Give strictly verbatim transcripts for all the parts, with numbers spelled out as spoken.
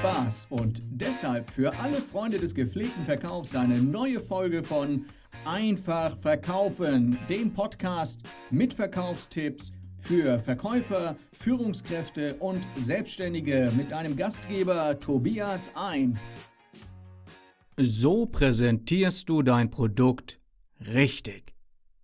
Spaß und deshalb für alle Freunde des gepflegten Verkaufs eine neue Folge von Einfach Verkaufen, dem Podcast mit Verkaufstipps für Verkäufer, Führungskräfte und Selbstständige mit deinem Gastgeber Tobias Ein. So präsentierst du dein Produkt richtig.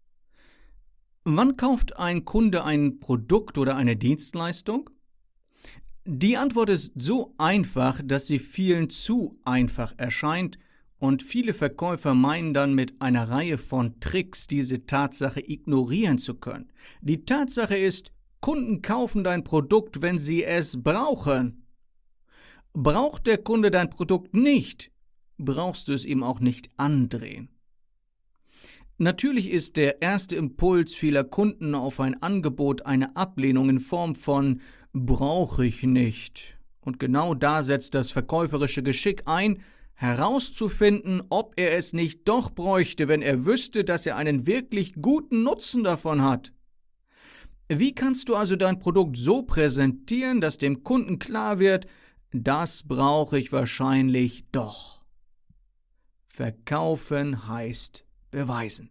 Wann kauft ein Kunde ein Produkt oder eine Dienstleistung? Die Antwort ist so einfach, dass sie vielen zu einfach erscheint und viele Verkäufer meinen dann mit einer Reihe von Tricks diese Tatsache ignorieren zu können. Die Tatsache ist, Kunden kaufen dein Produkt, wenn sie es brauchen. Braucht der Kunde dein Produkt nicht, brauchst du es ihm auch nicht andrehen. Natürlich ist der erste Impuls vieler Kunden auf ein Angebot eine Ablehnung in Form von brauche ich nicht. Und genau da setzt das verkäuferische Geschick ein, herauszufinden, ob er es nicht doch bräuchte, wenn er wüsste, dass er einen wirklich guten Nutzen davon hat. Wie kannst du also dein Produkt so präsentieren, dass dem Kunden klar wird, das brauche ich wahrscheinlich doch? Verkaufen heißt beweisen.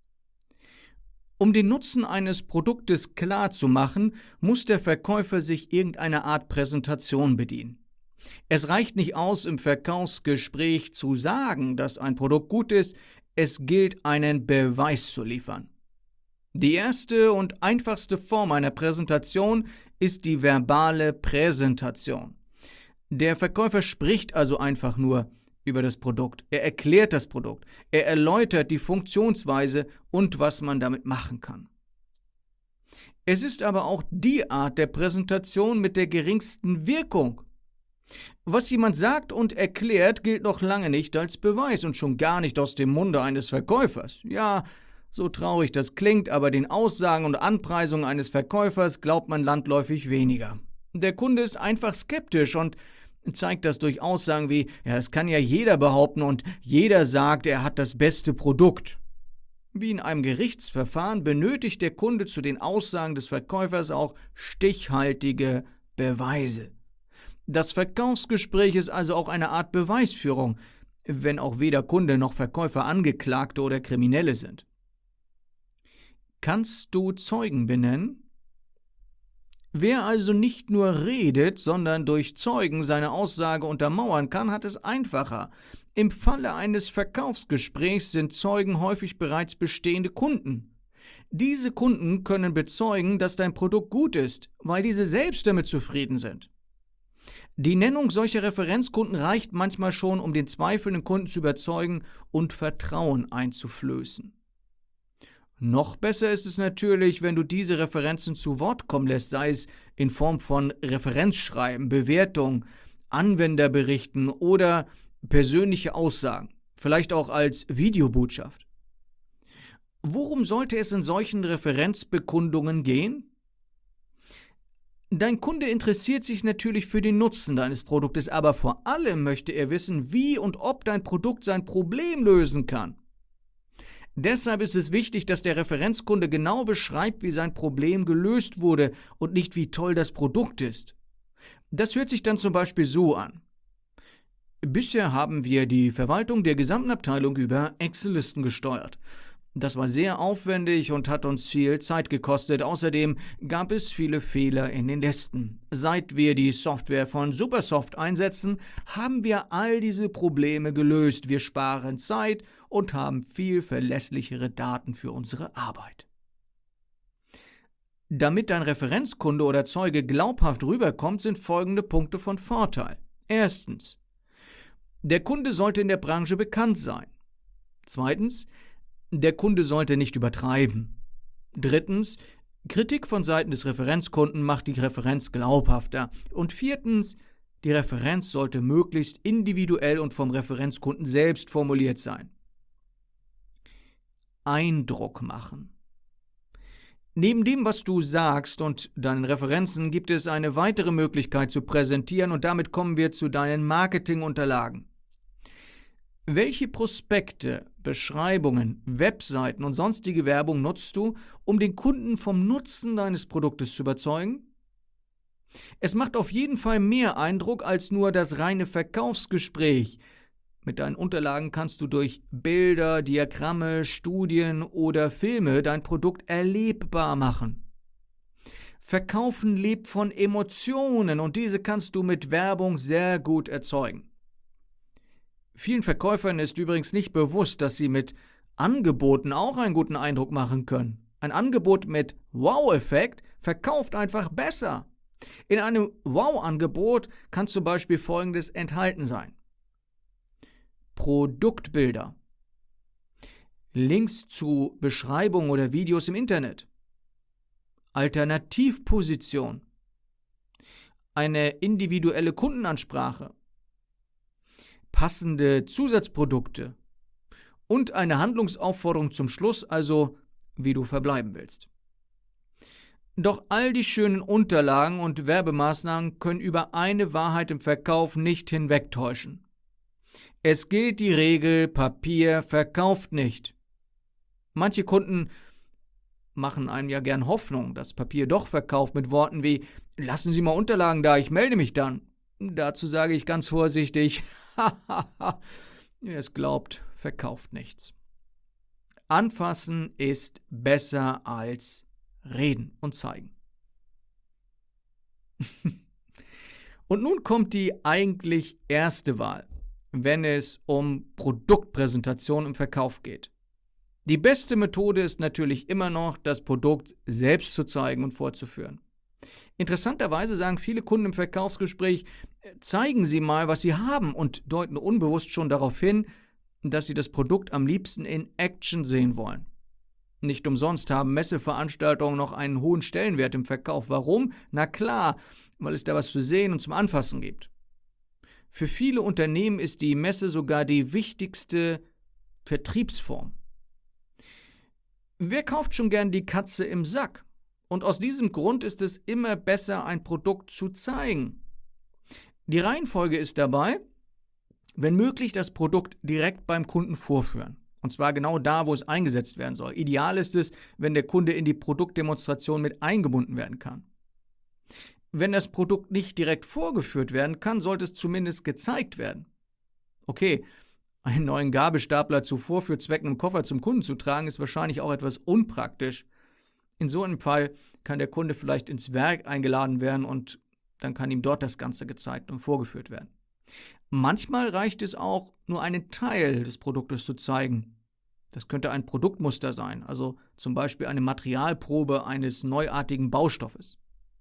Um den Nutzen eines Produktes klar zu machen, muss der Verkäufer sich irgendeiner Art Präsentation bedienen. Es reicht nicht aus, im Verkaufsgespräch zu sagen, dass ein Produkt gut ist, es gilt, einen Beweis zu liefern. Die erste und einfachste Form einer Präsentation ist die verbale Präsentation. Der Verkäufer spricht also einfach nur über das Produkt. Er erklärt das Produkt. Er erläutert die Funktionsweise und was man damit machen kann. Es ist aber auch die Art der Präsentation mit der geringsten Wirkung. Was jemand sagt und erklärt, gilt noch lange nicht als Beweis und schon gar nicht aus dem Munde eines Verkäufers. Ja, so traurig das klingt, aber den Aussagen und Anpreisungen eines Verkäufers glaubt man landläufig weniger. Der Kunde ist einfach skeptisch und zeigt das durch Aussagen wie, ja, das kann ja jeder behaupten und jeder sagt, er hat das beste Produkt. Wie in einem Gerichtsverfahren benötigt der Kunde zu den Aussagen des Verkäufers auch stichhaltige Beweise. Das Verkaufsgespräch ist also auch eine Art Beweisführung, wenn auch weder Kunde noch Verkäufer Angeklagte oder Kriminelle sind. Kannst du Zeugen benennen? Wer also nicht nur redet, sondern durch Zeugen seine Aussage untermauern kann, hat es einfacher. Im Falle eines Verkaufsgesprächs sind Zeugen häufig bereits bestehende Kunden. Diese Kunden können bezeugen, dass dein Produkt gut ist, weil diese selbst damit zufrieden sind. Die Nennung solcher Referenzkunden reicht manchmal schon, um den zweifelnden Kunden zu überzeugen und Vertrauen einzuflößen. Noch besser ist es natürlich, wenn du diese Referenzen zu Wort kommen lässt, sei es in Form von Referenzschreiben, Bewertung, Anwenderberichten oder persönliche Aussagen, vielleicht auch als Videobotschaft. Worum sollte es in solchen Referenzbekundungen gehen? Dein Kunde interessiert sich natürlich für den Nutzen deines Produktes, aber vor allem möchte er wissen, wie und ob dein Produkt sein Problem lösen kann. Deshalb ist es wichtig, dass der Referenzkunde genau beschreibt, wie sein Problem gelöst wurde und nicht, wie toll das Produkt ist. Das hört sich dann zum Beispiel so an. Bisher haben wir die Verwaltung der gesamten Abteilung über Excel-Listen gesteuert. Das war sehr aufwendig und hat uns viel Zeit gekostet. Außerdem gab es viele Fehler in den Listen. Seit wir die Software von Supersoft einsetzen, haben wir all diese Probleme gelöst. Wir sparen Zeit und haben viel verlässlichere Daten für unsere Arbeit. Damit dein Referenzkunde oder Zeuge glaubhaft rüberkommt, sind folgende Punkte von Vorteil. Erstens: Der Kunde sollte in der Branche bekannt sein. Zweitens: Der Kunde sollte nicht übertreiben. Drittens: Kritik von Seiten des Referenzkunden macht die Referenz glaubhafter. Und viertens: Die Referenz sollte möglichst individuell und vom Referenzkunden selbst formuliert sein. Eindruck machen. Neben dem, was du sagst und deinen Referenzen, gibt es eine weitere Möglichkeit zu präsentieren und damit kommen wir zu deinen Marketingunterlagen. Welche Prospekte, Beschreibungen, Webseiten und sonstige Werbung nutzt du, um den Kunden vom Nutzen deines Produktes zu überzeugen? Es macht auf jeden Fall mehr Eindruck als nur das reine Verkaufsgespräch. Mit deinen Unterlagen kannst du durch Bilder, Diagramme, Studien oder Filme dein Produkt erlebbar machen. Verkaufen lebt von Emotionen und diese kannst du mit Werbung sehr gut erzeugen. Vielen Verkäufern ist übrigens nicht bewusst, dass sie mit Angeboten auch einen guten Eindruck machen können. Ein Angebot mit Wow-Effekt verkauft einfach besser. In einem Wow-Angebot kann zum Beispiel Folgendes enthalten sein: Produktbilder, Links zu Beschreibungen oder Videos im Internet, Alternativposition, eine individuelle Kundenansprache, passende Zusatzprodukte und eine Handlungsaufforderung zum Schluss, also wie du verbleiben willst. Doch all die schönen Unterlagen und Werbemaßnahmen können über eine Wahrheit im Verkauf nicht hinwegtäuschen. Es gilt die Regel, Papier verkauft nicht. Manche Kunden machen einem ja gern Hoffnung, dass Papier doch verkauft mit Worten wie: Lassen Sie mal Unterlagen da, ich melde mich dann. Dazu sage ich ganz vorsichtig: Wer es glaubt, verkauft nichts. Anfassen ist besser als reden und zeigen. Und nun kommt die eigentlich erste Wahl, wenn es um Produktpräsentation im Verkauf geht. Die beste Methode ist natürlich immer noch, das Produkt selbst zu zeigen und vorzuführen. Interessanterweise sagen viele Kunden im Verkaufsgespräch: Zeigen Sie mal, was Sie haben, und deuten unbewusst schon darauf hin, dass sie das Produkt am liebsten in Action sehen wollen. Nicht umsonst haben Messeveranstaltungen noch einen hohen Stellenwert im Verkauf. Warum? Na klar, weil es da was zu sehen und zum Anfassen gibt. Für viele Unternehmen ist die Messe sogar die wichtigste Vertriebsform. Wer kauft schon gern die Katze im Sack? Und aus diesem Grund ist es immer besser, ein Produkt zu zeigen. Die Reihenfolge ist dabei: wenn möglich, das Produkt direkt beim Kunden vorführen. Und zwar genau da, wo es eingesetzt werden soll. Ideal ist es, wenn der Kunde in die Produktdemonstration mit eingebunden werden kann. Wenn das Produkt nicht direkt vorgeführt werden kann, sollte es zumindest gezeigt werden. Okay, einen neuen Gabelstapler zu Vorführzwecken im Koffer zum Kunden zu tragen, ist wahrscheinlich auch etwas unpraktisch. In so einem Fall kann der Kunde vielleicht ins Werk eingeladen werden und dann kann ihm dort das Ganze gezeigt und vorgeführt werden. Manchmal reicht es auch, nur einen Teil des Produktes zu zeigen. Das könnte ein Produktmuster sein, also zum Beispiel eine Materialprobe eines neuartigen Baustoffes.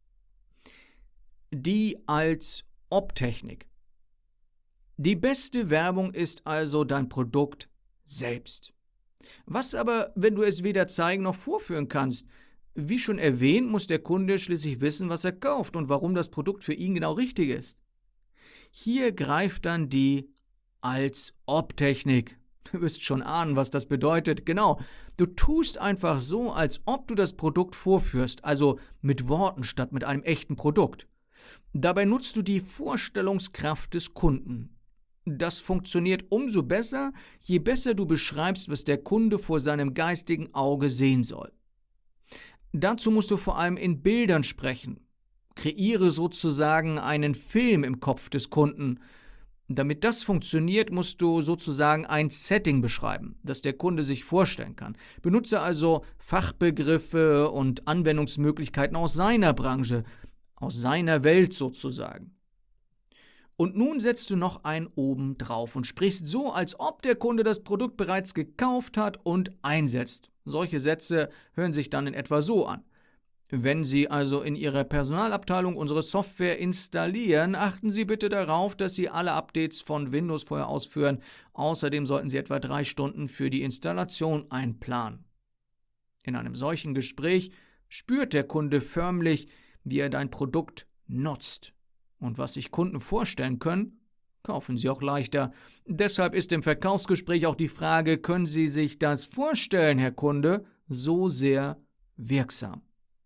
Die Als-Ob-Technik. Die beste Werbung ist also dein Produkt selbst. Was aber, wenn du es weder zeigen noch vorführen kannst? Wie schon erwähnt, muss der Kunde schließlich wissen, was er kauft und warum das Produkt für ihn genau richtig ist. Hier greift dann die Als-Ob-Technik. Du wirst schon ahnen, was das bedeutet. Genau, du tust einfach so, als ob du das Produkt vorführst, also mit Worten statt mit einem echten Produkt. Dabei nutzt du die Vorstellungskraft des Kunden. Das funktioniert umso besser, je besser du beschreibst, was der Kunde vor seinem geistigen Auge sehen soll. Dazu musst du vor allem in Bildern sprechen. Kreiere sozusagen einen Film im Kopf des Kunden. Damit das funktioniert, musst du sozusagen ein Setting beschreiben, das der Kunde sich vorstellen kann. Benutze also Fachbegriffe und Anwendungsmöglichkeiten aus seiner Branche, aus seiner Welt sozusagen. Und nun setzt du noch einen oben drauf und sprichst so, als ob der Kunde das Produkt bereits gekauft hat und einsetzt. Solche Sätze hören sich dann in etwa so an: Wenn Sie also in Ihrer Personalabteilung unsere Software installieren, achten Sie bitte darauf, dass Sie alle Updates von Windows vorher ausführen. Außerdem sollten Sie etwa drei Stunden für die Installation einplanen. In einem solchen Gespräch spürt der Kunde förmlich, wie er dein Produkt nutzt. Und was sich Kunden vorstellen können, kaufen sie auch leichter. Deshalb ist im Verkaufsgespräch auch die Frage: Können Sie sich das vorstellen, Herr Kunde, so sehr wirksam.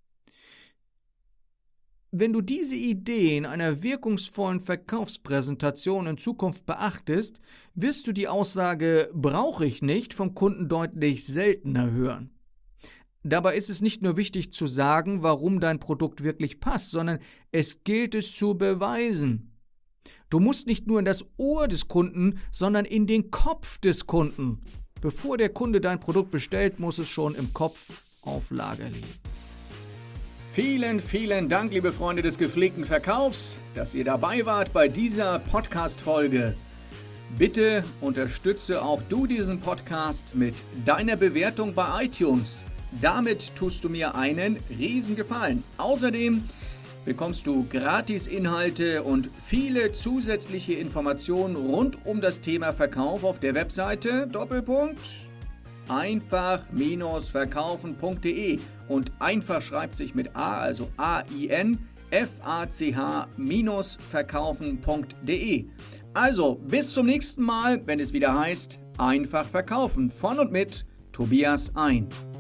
Wenn du diese Idee in einer wirkungsvollen Verkaufspräsentation in Zukunft beachtest, wirst du die Aussage "brauche ich nicht" vom Kunden deutlich seltener hören. Dabei ist es nicht nur wichtig zu sagen, warum dein Produkt wirklich passt, sondern es gilt es zu beweisen. Du musst nicht nur in das Ohr des Kunden, sondern in den Kopf des Kunden. Bevor der Kunde dein Produkt bestellt, muss es schon im Kopf auf Lager liegen. Vielen, vielen Dank, liebe Freunde des gepflegten Verkaufs, dass ihr dabei wart bei dieser Podcast-Folge. Bitte unterstütze auch du diesen Podcast mit deiner Bewertung bei iTunes. Damit tust du mir einen Riesengefallen. Außerdem bekommst du Gratis-Inhalte und viele zusätzliche Informationen rund um das Thema Verkauf auf der Webseite Doppelpunkt einfach verkaufen punkt de und einfach schreibt sich mit A, also A I N F A C H verkaufen punkt de. Also, bis zum nächsten Mal, wenn es wieder heißt, einfach verkaufen von und mit Tobias Ein.